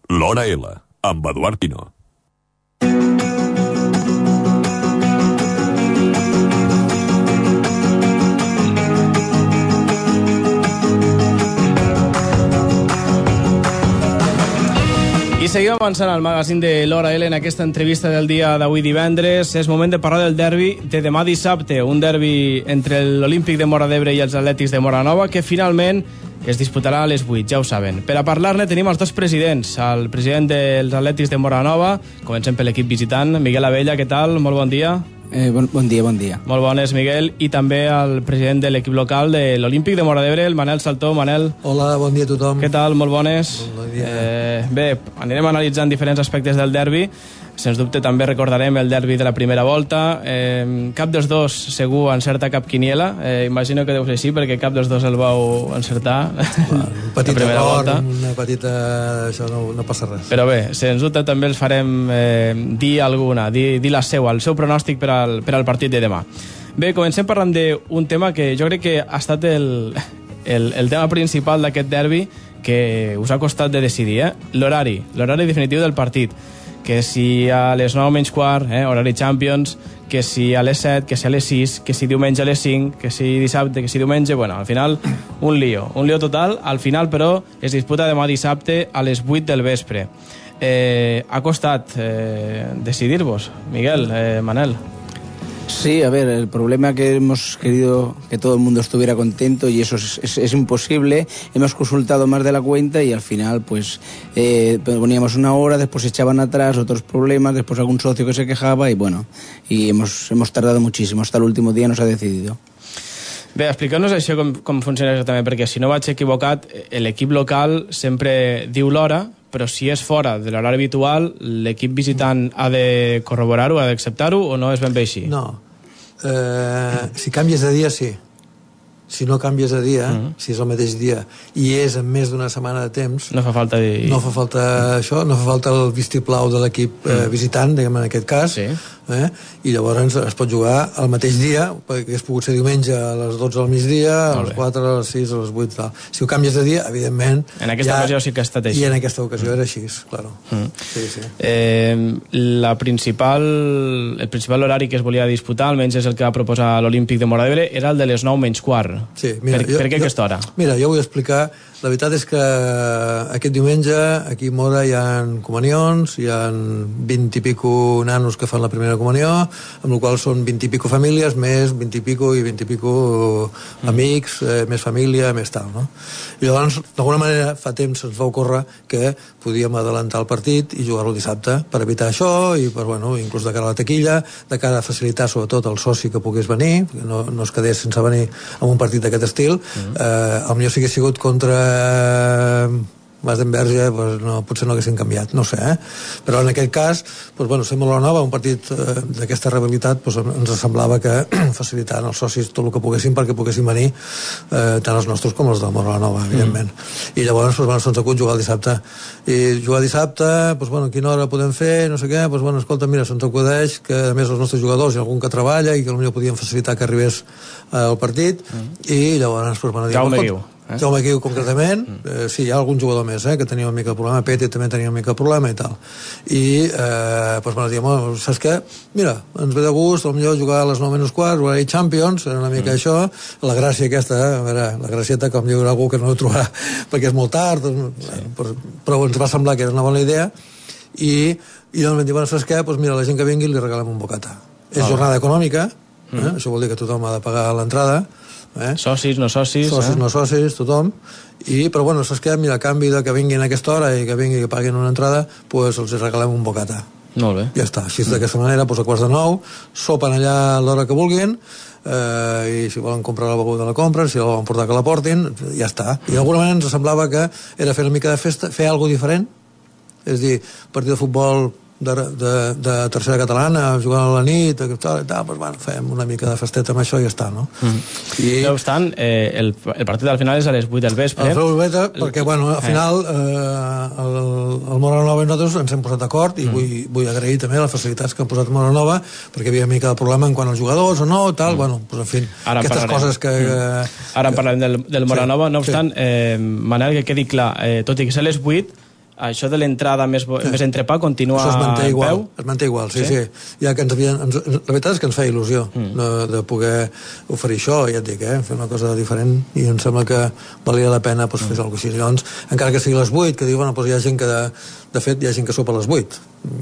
L'Hora L, amb Eduard Pino. I seguim avançant al magazín de l'Hora L en aquesta entrevista del dia d'avui divendres. És moment de parlar del derbi de demà dissabte, un derbi entre l'Olímpic de Móra d'Ebre i els Atlètics de Móra Nova, que finalment es disputarà a les 8, ja ho saben. Per a parlar-ne tenim els dos presidents, el president dels Atlètics de Móra Nova, comencem per l'equip visitant, Miguel Abella, què tal? Molt bon dia. Bon dia. Molt bones, Miguel. I també el president de l'equip local de l'Olímpic de Móra d'Ebre, el Manel Saltó. Manel. Hola, bon dia a tothom. Què tal? Molt bones. Bon dia. Bé, anirem analitzant diferents aspectes del derbi. Sens dubte també recordarem el derbi de la primera volta. Cap dels dos segur encerta cap quiniela. Imagino que deu ser així, perquè cap dels dos el vau encertar. Un petit error, una petita... Això no passa res. Però bé, sens dubte també els farem dir alguna, dir la seua, el seu pronòstic per al partit de demà. Bé, comencem parlant d'un tema que jo crec que ha estat el tema principal d'aquest derbi, que us ha costat de decidir, l'horari definitiu del partit. Que si a les 9 menys quart, horari Champions, que si a les 7, que si a les 6, que si diumenge a les 5, que si dissabte, que si diumenge... Bueno, al final, un lío total. Al final, però, es disputa demà dissabte a les 8 del vespre. Ha costat decidir-vos, Miguel, Manel. Sí, a ver, el problema que hemos querido que todo el mundo estuviera contento y eso es imposible. Hemos consultado más de la cuenta y al final pues poníamos una hora, después echaban atrás otros problemas, después algún socio que se quejaba y bueno, y hemos tardado muchísimo, hasta el último día no se ha decidido. Bé, expliqueu-nos això com funciona exactament, perquè si no vaig equivocat, l'equip local sempre diu l'hora, però si és fora de l'horari habitual, l'equip visitant ha de corroborar-ho, ha d'acceptar-ho, o no és ben bé així? No. Si canvies de dia, sí. Si no canvies de dia, si és el mateix dia i és en més d'una setmana de temps, no fa falta no fa falta això, no fa falta el vistiplau de l'equip visitant, diguem en aquest cas, sí. I llavors es pot jugar al mateix dia, perquè hagués pogut ser diumenge a les 12 del migdia, a les 4, a les 6, a les 8, tal. Si ho canvies de dia, evidentment... En aquesta ocasió sí que ha estat així. I en aquesta ocasió era així, claro. Sí. El principal horari que es volia disputar, almenys és el que va proposar l'Olímpic de Móra d'Ebre, era el de les 9 menys quart. Sí, mira, per què aquesta hora? Mira, jo vull explicar. La veritat és que aquest diumenge aquí a Móra hi ha comunions, hi ha 20 i pico nanos que fan la primera comunió, amb la qual són 20 i pico famílies, més 20 i pico i 20 i pico amics, més família, més tal, no? I llavors, d'alguna manera, fa temps ens va ocórrer que podíem adelantar el partit i jugar-lo dissabte per evitar això i per, bueno, inclús de cara a la taquilla, de cara a facilitar sobretot el soci que pogués venir, que no es quedés sense venir a un partit d'aquest estil. Potser si hagués sigut contra Mas d'Enverge, pues no, potser no haguessin canviat, no sé, però en aquest cas, pues bueno, ser Móra Nova, un partit d'aquesta rivalitat, pues ens semblava que facilitaven els socis tot el que poguessin perquè poguessin venir, tant els nostres com els de Móra Nova, evidentment. I llavors, pues bueno, se'ns acut jugar dissabte. I jugar dissabte, pues bueno, a quina hora podem fer, no sé què, pues bueno, escolta, mira, se'ns acudeix que a més els nostres jugadors hi ha algun que treballa i que potser podien facilitar que arribés al partit, i llavors, pues bueno, Jaume Guiu, concretament, sí, hi ha algun jugador més, que tenia una mica de problema, Pete també tenia una mica de problema i tal. I, doncs, bueno, diem, saps què? Mira, ens ve de gust, potser jugar a les 9 menys quart, jugar a Champions, era una mica això, la gràcia aquesta, a veure, la gracieta, com diu algú que no ho trobarà, perquè és molt tard, però ens va semblar que era una bona idea, i doncs vam dir, bueno, saps què? Doncs mira, la gent que vingui li regalem un bocata. És jornada econòmica, això vol dir que tothom ha de pagar l'entrada, socis, no socis, no socis, tothom, però bueno, saps què? Mira, a canvi de que vinguin a aquesta hora i que vinguin i que paguin una entrada, doncs els regalem un bocata. Molt bé. Ja està, així d'aquesta manera, doncs a 8:45, sopen allà a l'hora que vulguin, i si volen comprar la beguda la compren, si la volen portar que la portin, ja està. I d'alguna manera ens semblava que era fer una mica de festa, fer alguna diferent, és dir, partit de futbol de tercera catalana, jugant a la nit i tal, doncs bueno, fem una mica de festeta amb això i ja està, no? No obstant, el partit al final és a les 8 del vespre. Perquè, bueno, al final el Móra Nova i nosaltres ens hem posat d'acord i vull agrair també les facilitats que han posat Móra Nova, perquè hi havia una mica de problema en quant als jugadors o no, tal, bueno, doncs en fi, aquestes coses que... Ara en parlarem del Móra Nova, no obstant, Manel, que quedi clar, tot i que és a les 8, això de l'entrada més entrepà continua en igual, peu? Es manté igual, sí. Ja que la veritat és que ens feia il·lusió de poder oferir això, ja et dic, fer una cosa diferent, i em sembla que valia la pena fer alguna cosa així. Llavors, encara que sigui a les 8, que diuen, hi ha gent que de fet hi ha gent que sopa a les 8.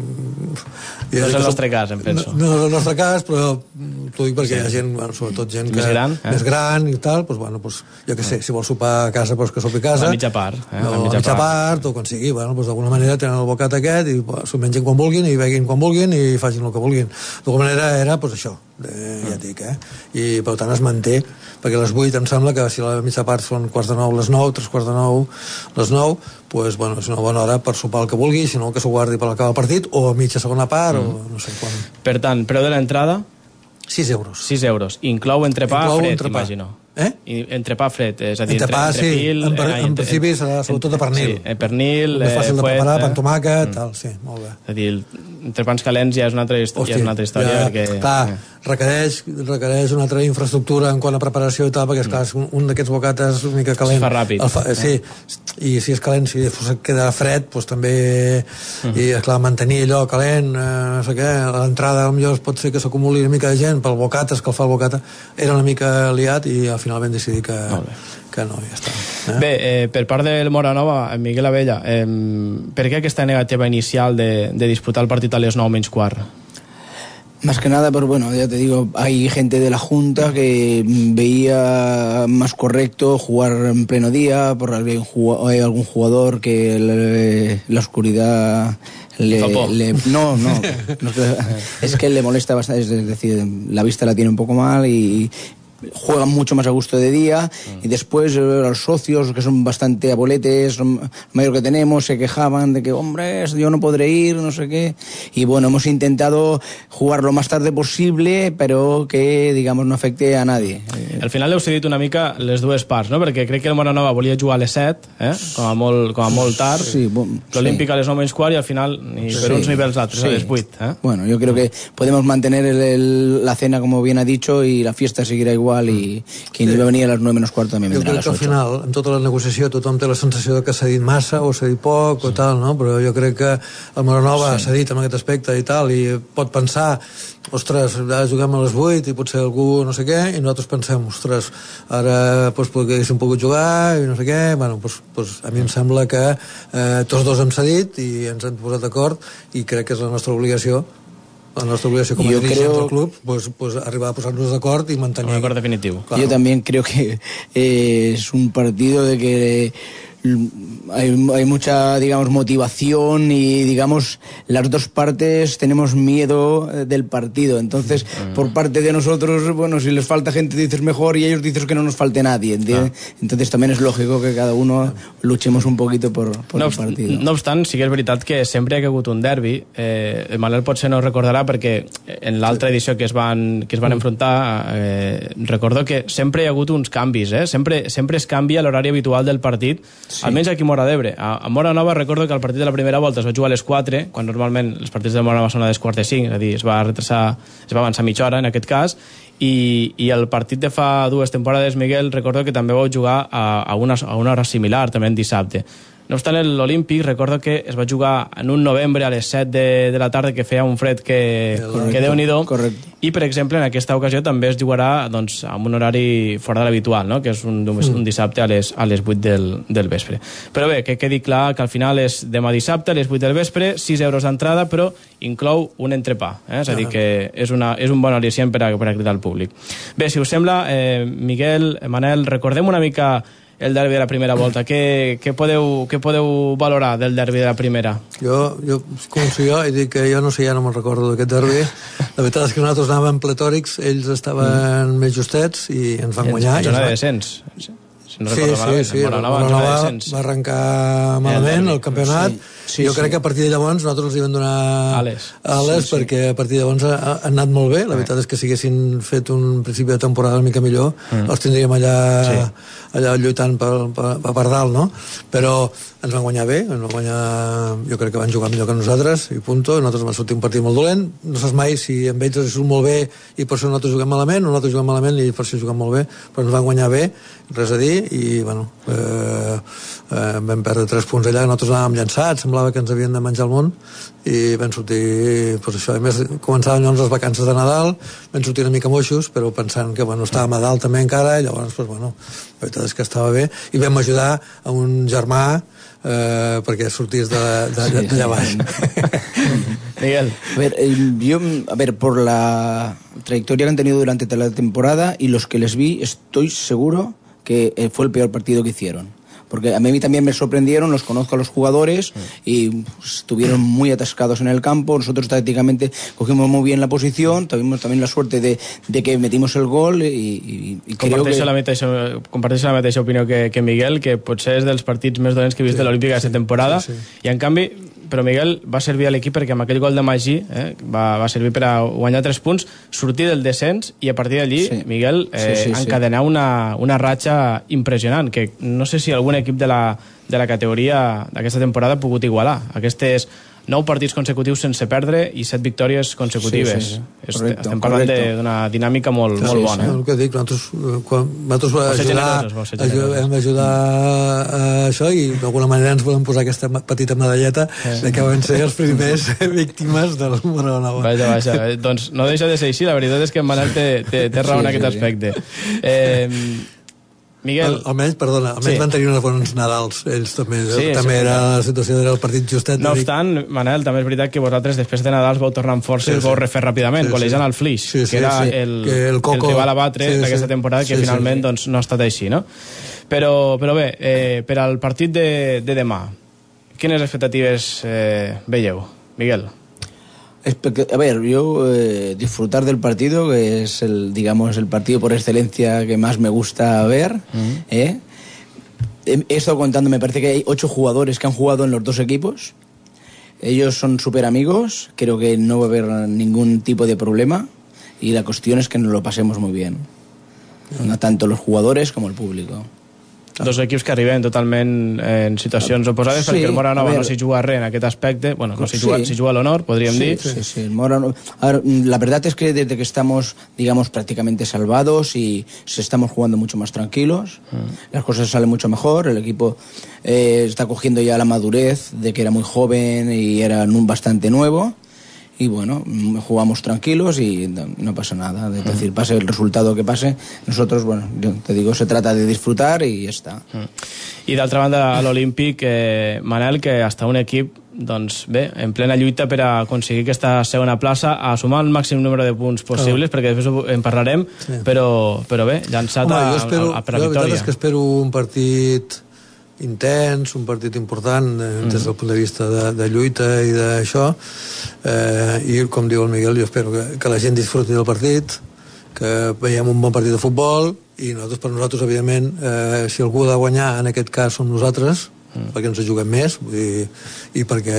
No és el nostre cas, em penso. No és el nostre cas, però t'ho dic perquè hi ha gent, sobretot gent més gran i tal, jo què sé, si vols sopar a casa, que sopi a casa. A mitja part. A mitja part, o quan sigui, d'alguna manera tenen el bocat aquest i s'ho mengen quan vulguin i beguin quan vulguin i facin el que vulguin. D'alguna manera era això, ja et dic, i per tant es manté, perquè a les 8 em sembla que si la mitja part són quarts de 9, les 9, 3/4 les 9, és una bona hora per sopar el que vulgui, si no que s'ho guardi per l'acabar el partit, o a mitja segona part, o no sé quan. Per tant, preu de l'entrada? 6 euros. 6 euros. Inclou entrepà fred, imagino. Entrepà fred, és a dir, entrepil... En principi serà sobretot de pernil. Sí, pernil, és fàcil de preparar, pa amb tomàquet, tal, sí, molt bé. És a dir, entrepans calents ja és una altra història. Clar, requereix una altra infraestructura en quant a preparació i tal, perquè, esclar, un d'aquests bocates una mica calent. Es fa ràpid. Sí, i si és calent, si queda fred, doncs també... I, esclar, mantenir allò calent, no sé què, a l'entrada potser pot ser que s'acumuli una mica de gent pel bocata, escalfar el bocata, era una mica liat i al final vam decidir que no, ja està. Bé, per part del Moranova, Miguel Abella, per què aquesta negativa inicial de disputar el partit a les 9:15? Más que nada, pero bueno, ya te digo, hay gente de la Junta que veía más correcto jugar en pleno día, por hay algún jugador que la oscuridad no, es que le molesta bastante, es decir, la vista la tiene un poco mal y juegan mucho más a gusto de día, y después los socios, que son bastante aboletes, lo mayor que tenemos, se quejaban de que, hombre, yo no podré ir, no sé qué, y bueno, hemos intentado jugar lo más tarde posible, però que, digamos, no afecte a nadie. Al final heu cedit una mica les dues parts, no? Perquè crec que el Moranova volia jugar a les 7, com a molt tard, l'Olímpic a les 9:15, i al final ni per uns ni pels altres, a les 8. Bueno, yo creo que podemos mantener la cena, como bien ha dicho, y la fiesta seguirá igual, i quien iba a venir a les 9:15 també vendrà a les 8. Jo crec que al final, en tota la negociació, tothom té la sensació que s'ha dit massa o s'ha dit poc o tal, no? Però jo crec que el Moranova s'ha dit en aquest aspecte i tal, i pot pensar, ostres, ara juguem a les 8 i potser algú no sé què, i nosaltres pensem, ostres, ara haguéssim pogut jugar i no sé què. Bueno, a mi em sembla que tots dos hem cedit i ens hem posat d'acord, i crec que és la nostra obligació como dirigente del club, pues arribar a posarnos de acuerdo y mantener un acuerdo definitivo. Claro. Yo también creo que es un partido de que hay mucha, digamos, motivación y, digamos, las dos partes tenemos miedo del partido. Entonces, por parte de nosotros, bueno, si les falta gente dices mejor y ellos dices que no nos falte nadie, ¿entiendes? Entonces también es lógico que cada uno luchemos un poquito por el partido. No obstant, sí que és veritat que sempre hi ha hagut un derbi. Manel potser no ho recordarà perquè en l'altra edició que es van enfrontar recordo que sempre hi ha hagut uns canvis, sempre es canvia l'horari habitual del partit. Sí. Almenys aquí a Móra d'Ebre. A Móra Nova recordo que el partit de la primera volta es va jugar a les 4, quan normalment els partits de Móra Nova són a les 4:05, és a dir, es va avançar mitja hora en aquest cas, i el partit de fa 2 temporades, Miguel, recordo que també vau jugar a una hora similar, també en dissabte. No obstant, l'Olímpic recordo que es va jugar en un novembre a les 7 de la tarda, que feia un fred que Déu-n'hi-do. Correcte. I, per exemple, en aquesta ocasió també es jugarà amb un horari fora de l'habitual, no? Que és un dissabte a les 8 del vespre. Però bé, que quedi clar que al final és demà dissabte a les 8 del vespre, 6 euros d'entrada, però inclou un entrepà. És a dir, que és un bon al·licient per a cridar al públic. Bé, si us sembla, Miguel, Manel, recordem una mica el derbi de la primera volta. Què podeu valorar del derbi de la primera? Jo començo jo i dic que jo no sé, ja no me'n recordo d'aquest derbi. La veritat és que nosaltres anàvem pletòrics, ells estaven més justets i ens van guanyar. En zona de descens. No sí, Moranova va arrencar malament el campionat. Jo crec que a partir de llavors nosaltres els hi vam donar ales, perquè a partir de llavors han anat molt bé. La veritat és que si haguessin fet un principi de temporada una mica millor els tindríem allà lluitant per dalt, no? Però ens van guanyar bé, jo crec que van jugar millor que nosaltres, i punto. Nosaltres vam sortir un partit molt dolent, no saps mai si amb ells ha sigut molt bé i per això nosaltres juguem malament, o nosaltres juguem malament i per això juguem molt bé, però ens van guanyar bé, res a dir, i bueno, vam perdre 3 punts allà, nosaltres anàvem llançats, semblava que ens havien de menjar el món, i vam sortir, doncs això, a més començaven llavors les vacances de Nadal, vam sortir una mica moixos, però pensant que bueno, estàvem a dalt també encara, i llavors doncs, bueno, la veritat és que estava bé, i vam ajudar a un germà perquè sortís d'allà baix. Miguel. A ver, por la trayectoria que han tenido durante toda la temporada y los que les vi, estoy seguro que fue el peor partido que hicieron. Porque a mí también me sorprendieron, los conozco a los jugadores y pues, estuvieron muy atascados en el campo. Nosotros tácticamente cogimos muy bien la posición, tuvimos también la suerte de que metimos el gol y creo que... Comparteixo la mateixa opinió que Miguel, que potser és dels partits més dolents que he vist de l'Olímpic aquesta temporada, i en canvi, però Miguel va servir a l'equip perquè amb aquell gol de Magí va servir per a guanyar 3 punts, sortir del descens, i a partir d'allí Miguel encadenar una ratxa impressionant, que no sé si algun equip de la categoria d'aquesta temporada ha pogut igualar. Aquestes 9 partits consecutius sense perdre i 7 victòries consecutives. Estem parlant d'una dinàmica molt bona. El que dic, nosaltres vam ajudar a això, i d'alguna manera ens volem posar aquesta petita medalleta de que van ser els primers víctimes del número 9. Vaja. Doncs no deixa de ser així, la veritat és que en Manel té raó en aquest aspecte. Miguel... Almenys van tenir uns bons Nadals, ells també. També era la situació del partit justet. No obstant, Manel, també és veritat que vosaltres després de Nadals vau tornar amb força i vau refer ràpidament, golejant el Flix, que era el rival a batre d'aquesta temporada, que finalment no ha estat així, no? Però bé, per al partit de demà, quines expectatives veieu? Miguel? A ver, yo disfrutar del partido, que es el partido por excelencia que más me gusta ver. He estado contando, me parece que hay 8 jugadores que han jugado en los 2 equipos. Ellos son súper amigos, creo que no va a haber ningún tipo de problema, y la cuestión es que nos lo pasemos muy bien, tanto los jugadores como el público. 2 equips que arriben totalment en situacions oposades, perquè el Móra Nova no s'hi juga res en aquest aspecte, bueno, no s'hi juga a l'honor, podríem dir. Sí, el Móra Nova. La verdad es que desde que estamos, digamos, prácticamente salvados y estamos jugando mucho más tranquilos, las cosas salen mucho mejor, el equipo está cogiendo ya la madurez de que era muy joven y era bastante nuevo. Y bueno, jugamos tranquilos y no pasa nada. Es decir, pase el resultado que pase, nosotros, bueno, yo te digo, se trata de disfrutar y ya está. I d'altra banda, a l'Olímpic, Manel, que està un equip, doncs bé, en plena lluita per a aconseguir aquesta segona plaça, a sumar el màxim número de punts possibles, perquè després en parlarem, però bé, llançat per a la victòria. La veritat és que espero un partit intens, un partit important des del punt de vista de lluita i d'això, i com diu el Miguel, jo espero que la gent disfruti del partit, que veiem un bon partit de futbol, i per nosaltres evidentment, si algú ha de guanyar en aquest cas som nosaltres, perquè ens juguem més, i perquè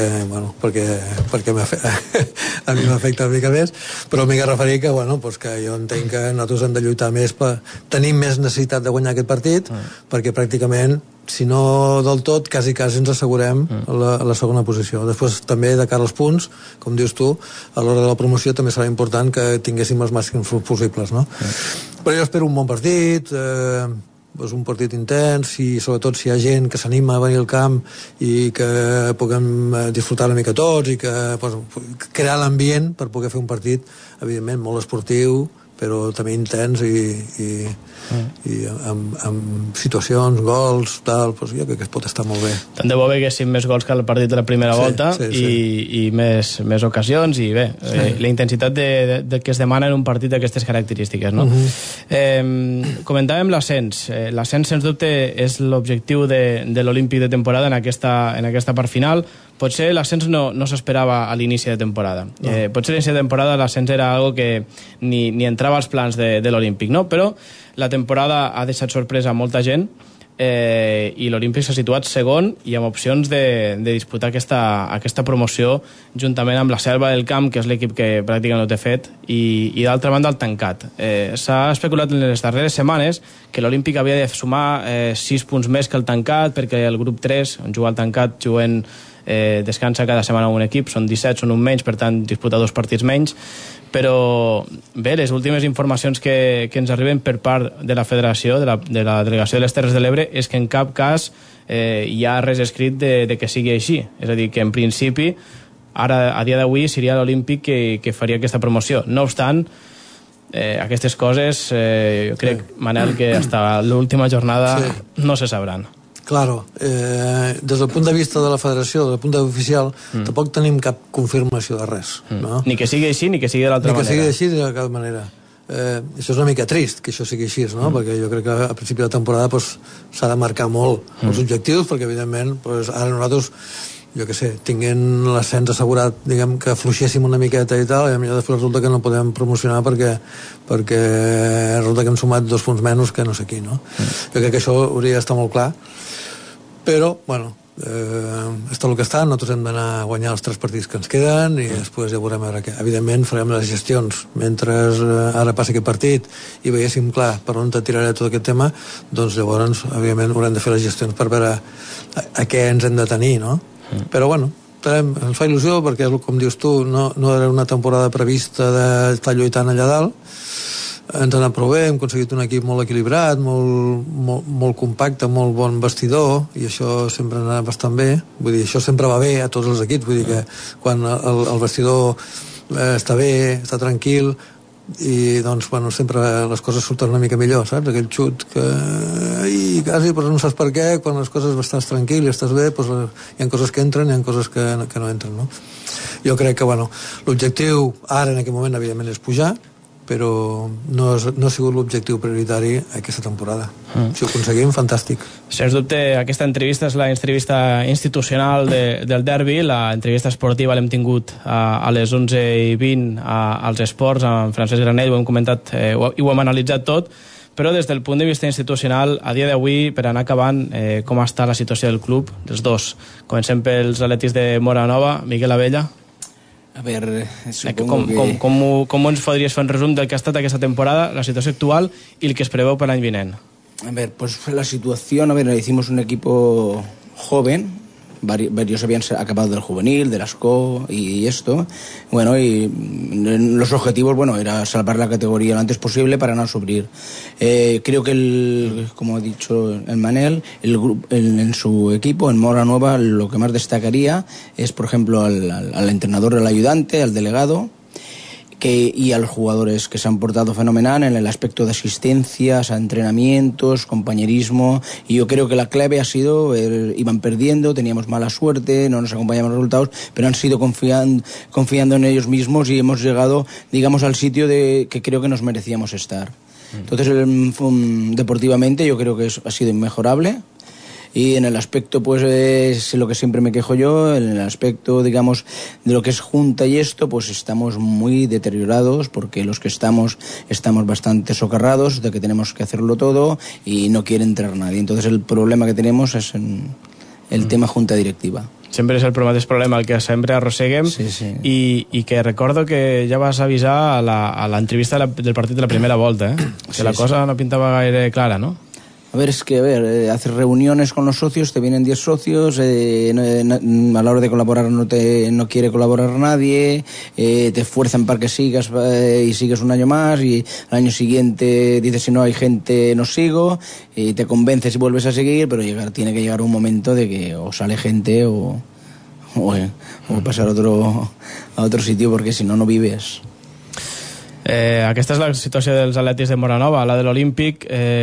a mi m'afecta una mica més, però m'he de referir que, que jo entenc que nosaltres hem de lluitar més, tenim més necessitat de guanyar aquest partit, perquè pràcticament, si no del tot, quasi ens assegurem la segona posició. Després també de cara als punts, com dius tu, a l'hora de la promoció també serà important que tinguéssim els màxims possibles, no? Però jo espero un bon partit, un partit intens, i sobretot si hi ha gent que s'anima a venir al camp i que puguem disfrutar una mica tots i que crear l'ambient per poder fer un partit, evidentment, molt esportiu, però també intens i amb situacions, gols, tal, jo crec que es pot estar molt bé. Tant de bo veguéssim més gols que el partit de la primera volta i més ocasions, i bé, la intensitat que es demana en un partit d'aquestes característiques, no? Comentàvem l'ascens. L'ascens, sens dubte, és l'objectiu de l'Olímpic de temporada en aquesta part final. Potser l'ascens no s'esperava a l'inici de temporada. Potser a l'inici de temporada l'ascens era algo que ni entrava als plans de l'Olímpic, no? Però la temporada ha deixat sorpresa a molta gent, i l'Olímpic s'ha situat segon i amb opcions de disputar aquesta promoció juntament amb la Selva del Camp, que és l'equip que pràcticament no té fet, i d'altra banda el Tancat. S'ha especulat en les darreres setmanes que l'Olímpic havia de sumar 6 punts més que el Tancat, perquè el grup 3, on juga el Tancat, descansa cada setmana un equip, són 17, són un menys, per tant disputa 2 partits menys, però bé, les últimes informacions que ens arriben per part de la federació, de la delegació de les Terres de l'Ebre, és que en cap cas hi ha res escrit de que sigui així. És a dir, que en principi, ara, a dia d'avui, seria l'Olímpic que faria aquesta promoció. No obstant, aquestes coses, jo crec, Manel, que hasta l'última jornada no se sabran. Claro, des del punt de vista de la federació, des del punt de vista oficial, tampoc tenim cap confirmació de res. No? Ni que sigui així, ni que sigui de l'altra manera. Ni que sigui així de cap manera. Això és una mica trist, que això sigui així, no? Perquè jo crec que a principi de temporada s'ha de marcar molt els objectius, perquè evidentment ara nosaltres, jo què sé, tinguent l'ascens assegurat, diguem que fluixéssim una miqueta i tal, i millor després resulta que no podem promocionar perquè resulta que hem sumat 2 punts menys que no sé qui, no? Jo crec que això hauria d'estar molt clar. Però, bueno, està el que està, nosaltres hem d'anar a guanyar els 3 partits que ens queden i després ja veurem a veure què. Evidentment farem les gestions mentre ara passi aquest partit i veiéssim clar per on tiraré tot aquest tema, doncs llavors evidentment haurem de fer les gestions per veure a què ens hem de tenir, no? Però bueno, ens fa il·lusió perquè, com dius tu, no era una temporada prevista d'estar lluitant allà dalt. Ens ha anat prou bé, hem aconseguit un equip molt equilibrat, molt compacte, molt bon vestidor, i això sempre ha anat bastant bé. Vull dir, això sempre va bé a tots els equips, vull dir que quan el vestidor està bé, està tranquil, i doncs, bueno, sempre les coses surten una mica millor, saps? Aquell xut que quasi, però no saps per què, quan les coses estàs tranquil i estàs bé, doncs hi ha coses que entren i hi ha coses que no entren, no? Jo crec que, bueno, l'objectiu ara en aquest moment, evidentment, és pujar, però no ha sigut l'objectiu prioritari aquesta temporada. Si ho aconseguim, fantàstic. Sens dubte, aquesta entrevista és la entrevista institucional del derbi. La entrevista esportiva l'hem tingut a les 11:20 als Esports amb Francesc Granell, ho hem comentat i ho hem analitzat tot, però des del punt de vista institucional, a dia d'avui, per anar acabant, com està la situació del club, dels dos. Comencem pels atletis de Móra Nova. Miguel Abella. A ver, supongo com ens podries fer un resum del que ha estat aquesta temporada, la situació actual i el que es preveu per l'any vinent? A ver, pues la situación, hicimos un equipo joven, varios habían acabado del juvenil, del ASCO y esto. Bueno, y los objetivos, bueno, era salvar la categoría lo antes posible para no subir. Creo que, como ha dicho el Manel, el grupo, en su equipo, en Móra Nueva, lo que más destacaría es, por ejemplo, al entrenador, al ayudante, al delegado, y a los jugadores que se han portado fenomenal en el aspecto de asistencias, a entrenamientos, compañerismo, y yo creo que la clave ha sido, iban perdiendo, teníamos mala suerte, no nos acompañaban los resultados, pero han sido confiando en ellos mismos y hemos llegado, digamos, al sitio que creo que nos merecíamos estar. Entonces, deportivamente yo creo que ha sido inmejorable. Y en el aspecto, pues, es lo que siempre me quejo yo, en el aspecto, digamos, de lo que es junta y esto, pues estamos muy deteriorados, porque los que estamos bastante socarrados, de que tenemos que hacerlo todo y no quiere entrar nadie. Entonces el problema que tenemos es en el tema junta directiva. Sempre és el mateix problema el que sempre arrosseguem. Sí, sí. I que recordo que ja vas avisar a l'entrevista del partit de la primera volta, que la cosa no pintava gaire clara, no? A ver, haces reuniones con los socios, te vienen 10 socios, a la hora de colaborar no quiere colaborar nadie, te esfuerzan para que sigas y sigues un año más, y al año siguiente dices, si no hay gente no sigo, y te convences y vuelves a seguir, pero tiene que llegar un momento de que o sale gente o pasar a otro sitio, porque si no vives. Aquesta és la situació dels atletis de Móra Nova. La de l'Olímpic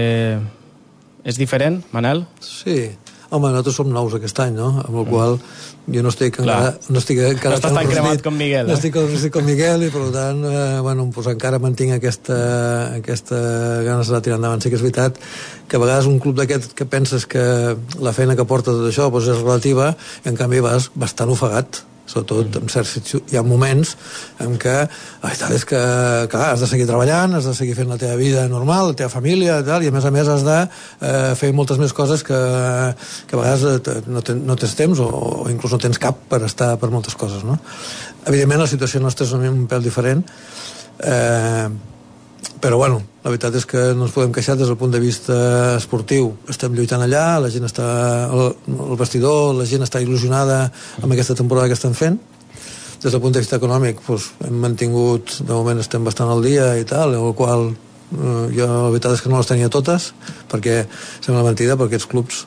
és diferent, Manel? Sí. Home, nosaltres som nous aquest any, no? Amb la qual jo no estic encara no estàs tan cremat com Miguel. No estic com Miguel i, per tant, pues encara mantinc aquesta ganes de tirar endavant. Sí que és veritat que a vegades un club d'aquest que penses que la feina que porta tot això pues és relativa, i en canvi vas bastant ofegat. sobretot en certs, hi ha moments en què la veritat és que clar, has de seguir treballant, has de seguir fent la teva vida normal, la teva família i tal, i a més has de fer moltes més coses que a vegades no tens temps o inclús no tens cap per estar per moltes coses, no? Evidentment la situació nostra és un pèl diferent, però bueno, la veritat és que no ens podem queixar des del punt de vista esportiu. Estem lluitant allà, la gent està al vestidor, la gent està il·lusionada amb aquesta temporada que estan fent. Des del punt de vista econòmic, doncs, hem mantingut, de moment estem bastant al dia i tal, el qual jo la veritat és que no les tenia totes, perquè sembla mentida, perquè aquests clubs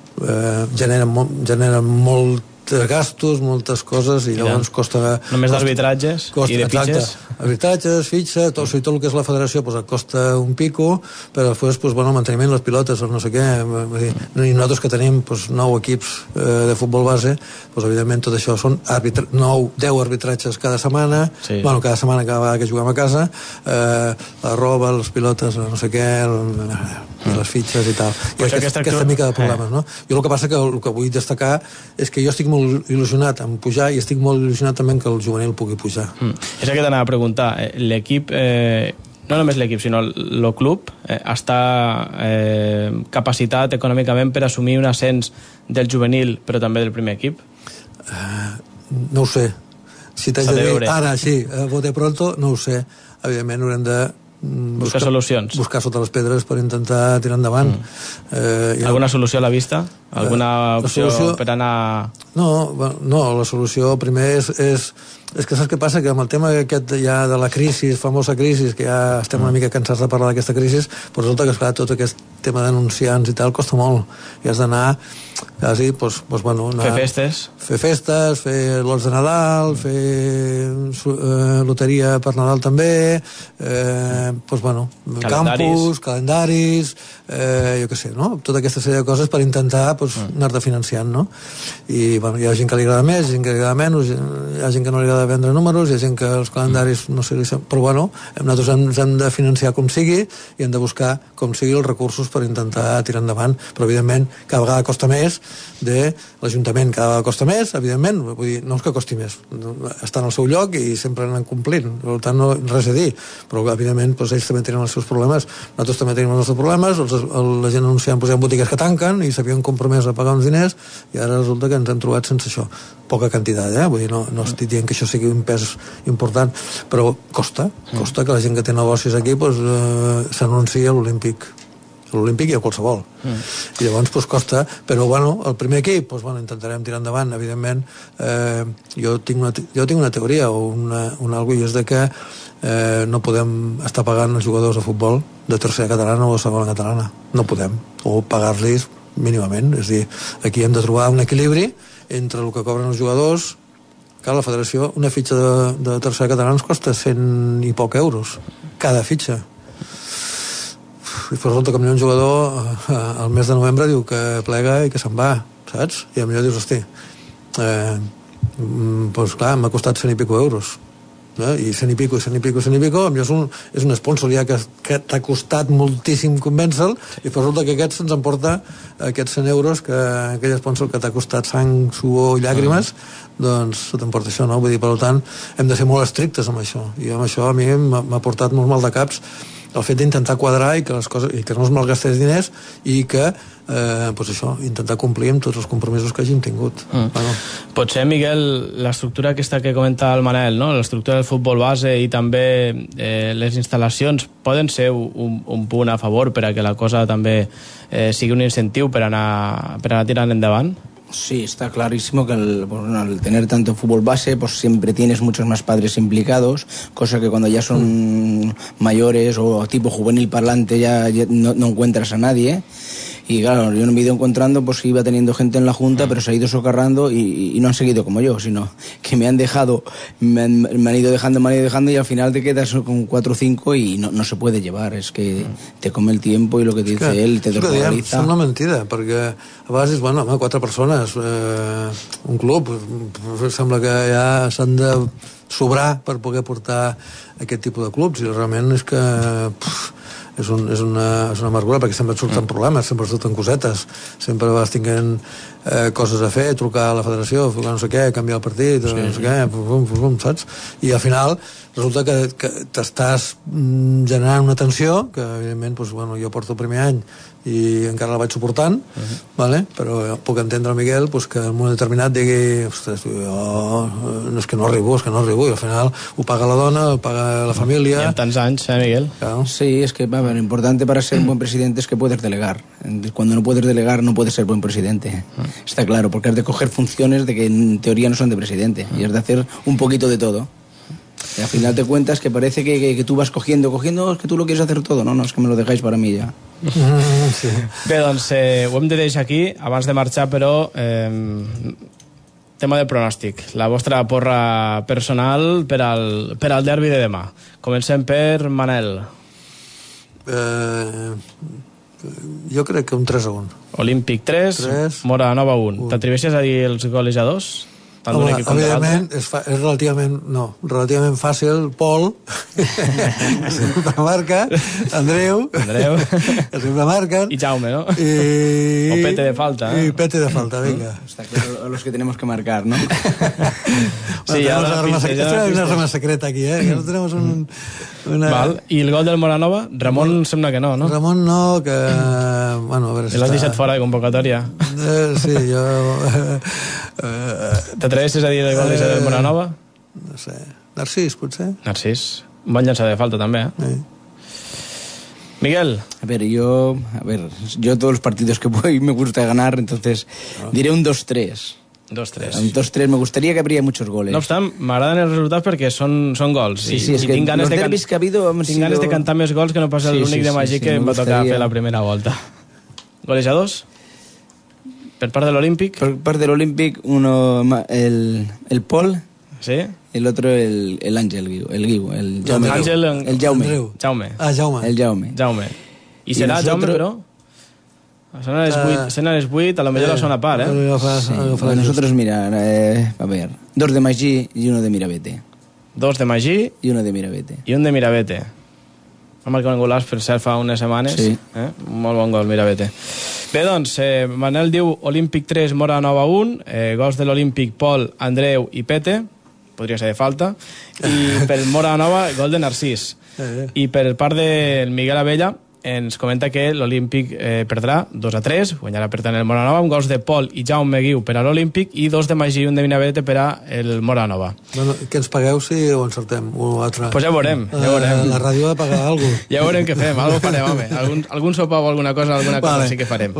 generen molt gastos, moltes coses, i llavors costa... Només d'arbitratges i de fitxes? Arbitratges, fitxa, tot el que és la federació pues, costa un pico, però després pues, bueno, manteniment les pilotes o no sé què, i nosaltres que tenim pues, 9 equips de futbol base, pues, evidentment tot això són 10 arbitratges cada setmana, sí. Bueno, cada setmana cada vegada que juguem a casa, la roba, les pilotes, no sé què, les fitxes i tal. I aquesta mica de problemes, no? Jo el que passa que el que vull destacar és que jo estic molt il·lusionat en pujar i estic molt il·lusionat també que el juvenil pugui pujar. És el que t'anava a preguntar. L'equip, no només l'equip, sinó el club, està capacitat econòmicament per assumir un ascens del juvenil, però també del primer equip? No ho sé. Si t'haig de dir ara, sí, bote pronto, no ho sé. Evidentment haurem de buscar solucions. Buscar sota les pedres per intentar tirar endavant. Alguna solució a la vista? Alguna opció per anar... No, la solució primer és que saps què passa? Que amb el tema aquest ja de la crisi, famosa crisi, que ja estem una mica cansats de parlar d'aquesta crisi, però resulta que, esclar, tot aquest tema d'anunciants i tal costa molt. I has d'anar quasi, bueno... Fer festes. Fer festes, fer lots de Nadal, fer loteria per Nadal també, bueno, campus, calendaris, jo què sé, no? Tota aquesta sèrie de coses per intentar anar-te financiant, no? I, bueno, hi ha gent que li agrada més, gent que li agrada menys, hi ha gent que no li agrada vendre números, hi ha gent que els calendaris no sé, però bueno, nosaltres ens hem de financiar com sigui i hem de buscar com sigui els recursos per intentar tirar endavant, però evidentment cada vegada costa més de l'Ajuntament, cada vegada costa més, evidentment, vull dir, no és que costi més, estan al seu lloc i sempre anen complint, per tant no res a dir, però evidentment ells també tenen els seus problemes, nosaltres també tenim els nostres problemes, la gent anunciant hi ha botigues que tanquen i s'havien compromès a pagar uns diners i ara resulta que ens hem trobat sense això, poca quantitat, vull dir, no estic dient que això sigui un pes important, però costa que la gent que té negocis aquí s'anuncia a l'Olímpic i a qualsevol. I llavors costa, però bueno, el primer equip intentarem tirar endavant, evidentment. Jo tinc una teoria o un algo, i és de que no podem estar pagant els jugadors de futbol de tercera catalana o de segona catalana, no podem, o pagar-los mínimament, és a dir, aquí hem de trobar un equilibri entre el que cobren els jugadors. Que la federació, una fitxa de tercera catalana ens costa 100 i poc euros cada fitxa, i resulta que un jugador al mes de novembre diu que plega i que se'n va, saps? I a millor dius, hosti, clar, m'ha costat 100 i pico euros, i 100 i pico, a millor és un sponsor ja que t'ha costat moltíssim convèncer-lo, i resulta que aquest se'ns emporta aquests 100 euros que aquell sponsor que t'ha costat sang, suor i llàgrimes, doncs se t'emporta això, no? Vull dir, per tant, hem de ser molt estrictes amb això, i amb això a mi m'ha portat molt mal de caps el fet d'intentar quadrar i que les coses, i que no es malgastés diners, i que intentar complir amb tots els compromisos que hàgim tingut. Potser, Miguel, l'estructura aquesta que comenta el Manel, no? L'estructura del futbol base i també les instal·lacions poden ser un punt a favor per a que la cosa també sigui un incentiu per anar tirant endavant? Sí, está clarísimo que al tener tanto fútbol base, pues siempre tienes muchos más padres implicados, cosa que cuando ya son mayores o tipo juvenil parlante ya no encuentras a nadie. Y claro, yo me he ido encontrando, pues iba teniendo gente en la junta, pero se ha ido socarrando y no han seguido como yo, sino que me han dejado, me han ido dejando y al final te quedas con 4 o 5 y no se puede llevar, es que te come el tiempo y lo que te dice él te desmoraliza. Sembla mentida, perquè a vegades és, 4 persones, un club, sembla que ja s'han de sobrar per poder portar aquest tipus de clubs, i realment és que és una amargura, perquè sempre et surten problemes, sempre et surten cosetes, sempre vas tinguent coses a fer, trucar a la federació, no sé què, canviar el partit, no sé què, saps? I al final resulta que t'estàs generant una tensió que evidentment doncs, bueno, jo porto el primer any i encara la vaig suportant, vale? Però puc entendre el Miguel doncs, que en un moment determinat digui ostres, és que no arribo, i al final ho paga la dona, ho paga la família. I en tants anys, Miguel? Claro. Sí, es que lo importante para ser un buen presidente es que puedes delegar. Cuando no puedes delegar no puedes ser buen presidente. Está claro, porque has de coger funciones de que en teoría no son de presidente y has de hacer un poquito de todo. Y al final te cuentas que parece que tú vas cogiendo, es que tú lo quieres hacer todo. No, es que me lo dejáis para mí ya. Sí. Bé, doncs ho hem de deixar aquí abans de marxar, però tema de pronòstic, la vostra porra personal per al derbi de demà. Comencem per Manel. Jo crec que un 3-1. Olímpic 3, Mora Nova 1. T'atreveixes a dir els golejadors? Home, evidentment és relativament fàcil. Pol que sempre marca, Andreu que sempre marquen, i Jaume, ¿no? O Pete de falta, y Pete de falta, venga. Está claro los que tenemos que marcar, ¿no? Sí, ya una arma secreta aquí, ¿eh? Tenemos una... Val. I el gol del Moranova? Ramon sembla que no, no? Ramon no, que... Bueno, a veure si l'has deixat fora de convocatòria. Sí, jo... T'atreveixes a dir el gol del Moranova? No sé. Narcís, potser? Narcís. Bon llançar de falta, també, eh? Miguel. A ver, yo todos los partidos que voy me gusta ganar, entonces diré un 2-3. 2-3. Un 2-3, me gustaría que habría muchos goles. No obstant, m'agraden els resultats perquè són gols. Sí, és que los derbis que ha habido... Tinc ganes de cantar més gols que no pas l'únic de Magí que em va tocar fer la primera volta. Golejadors? Per part de l'Olímpic? Per part de l'Olímpic, uno el Pol, sí? el otro el Ángel, el Jaume. El Jaume. El Jaume. I serà Jaume, però? Sent a les 8, a lo millor la segona part, eh? Nosotros, mira, a ver, 2 de Magí y 1 de Mirabete. 2 de Magí y 1 de Mirabete. I un de Mirabete. Va marcar un golaç, per cert, fa unes setmanes. Sí. Un molt bon gol, Mirabete. Bé, doncs, Manel diu Olímpic 3, Mora Nova 1, gols de l'Olímpic Pol, Andreu i Pete, podria ser de falta, i per Mora Nova, gol de Narcís. I per part del Miguel Abella, ens comenta que l'Olímpic perdrà 2-3, guanyarà per tant el Moranova, amb gols de Pol i Jaume Guiu per a l'Olímpic i 2 de Magí i 1 de Mirabete per a el Moranova. Bueno, què ens pagueu si ho encertem? Pues ja veurem. La ràdio ha de pagar alguna cosa. Ja veurem què fem, alguna cosa farem, home. Algun sopar o alguna cosa sí que farem.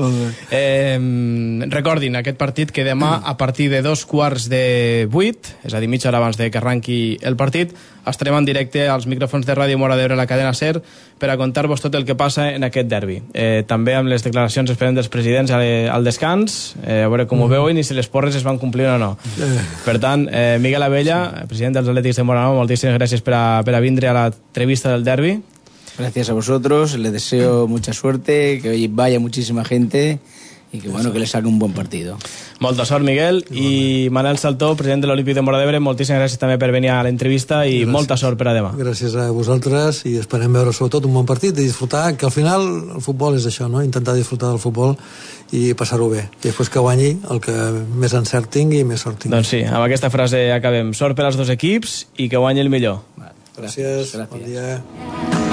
Recordin aquest partit que demà a partir de 2:15, és a dir, mitja hora abans que arranqui el partit, estarem en directe als micròfons de Ràdio Mora d'Ebre a la cadena SER per a contar-vos tot el que passa en aquest derbi. També amb les declaracions esperem dels presidents al descans, a veure com ho veuen i si les porres es van complir o no. Per tant, Miguel Abella, president dels Atlètics de Moranova, moltíssimes gràcies per a vindre a l'entrevista del derbi. Gracias a vosotros, les deseo mucha suerte, que hoy vaya muchísima gente y que bueno, que les salga un buen partido. Molta sort, Miguel. I Manel Saltó, president de l'Olímpic de Mora d'Ebre, moltíssimes gràcies també per venir a l'entrevista i molta sort per a demà. Gràcies a vosaltres i esperem veure sobretot un bon partit i disfrutar, que al final el futbol és això, no? Intentar disfrutar del futbol i passar-ho bé. I després que guanyi el que més encert tingui i més sort tingui. Doncs sí, amb aquesta frase acabem. Sort per als dos equips i que guanyi el millor. Gràcies. Bon dia.